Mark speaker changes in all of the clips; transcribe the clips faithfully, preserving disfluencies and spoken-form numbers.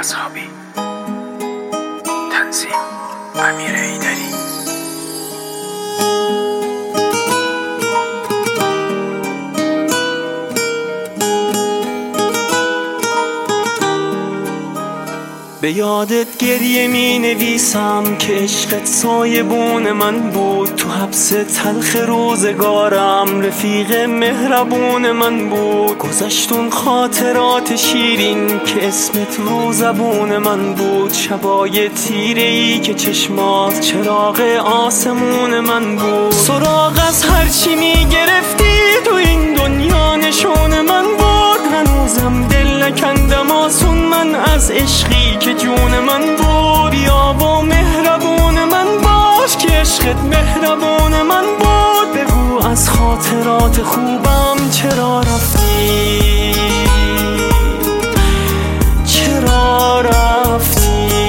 Speaker 1: اصحابی. تنظیم امیر ایدری.
Speaker 2: به یادت گریه می نویسم که عشقت سایبون من بود، تو حبس تلخ روزگارم رفیق مهربون من بود. گذشتون خاطرات شیرین که اسمت رو زبون من بود، شبای تیره ای که چشمات چراغ آسمون من بود. سراغ از هرچی می گرفتی تو این دنیا نشون من بود، هنوزم دل نکندم آسون من از عشقی که جون من بود. بیا و مهربون من باش که عشقت مهربون من بود. بگو از خاطرات خوبم چرا رفتی، چرا رفتی.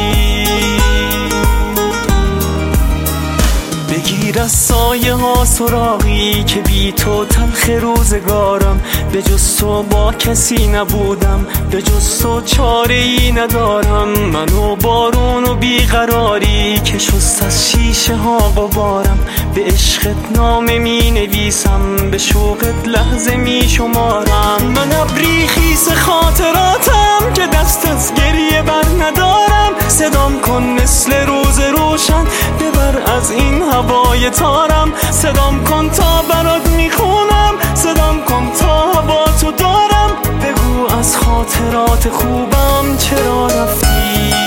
Speaker 2: بگیر از سایه ها سراغی که بی تو تلخ روزگارم، به جز تو با کسی نبودم، به جز تو چاره ای ندارم. منو بارون و بیقراری که شست از شیشه ها غبارم، به عشقت نامه می نویسم، به شوقت لحظه می شمارم. من ابری خیس خاطراتم که دست از گریه بر ندارم. صدام کن مثل روز روشن ببر از این هوای تارم. صدام کن تا برات میخونم، صدام کن تا هوا تو دارم. بگو از خاطرات خوبم چرا رفتی.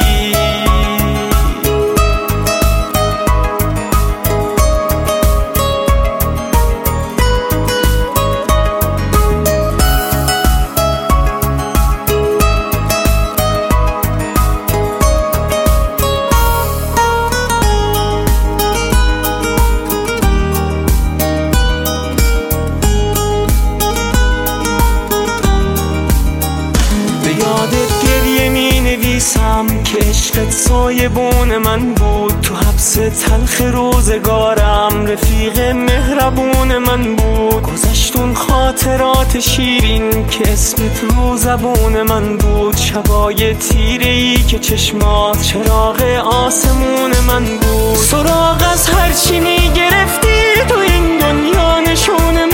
Speaker 2: یادت گریه می نویسم که عشقت سایبون من بود، تو حبس تلخ روزگارم رفیق مهربون من بود. گذشتون خاطرات شیرین که اسمت رو زبون من بود، شبای تیره ای که چشمات چراغ آسمون من بود. سراغ از هرچی می گرفتی تو این دنیا نشون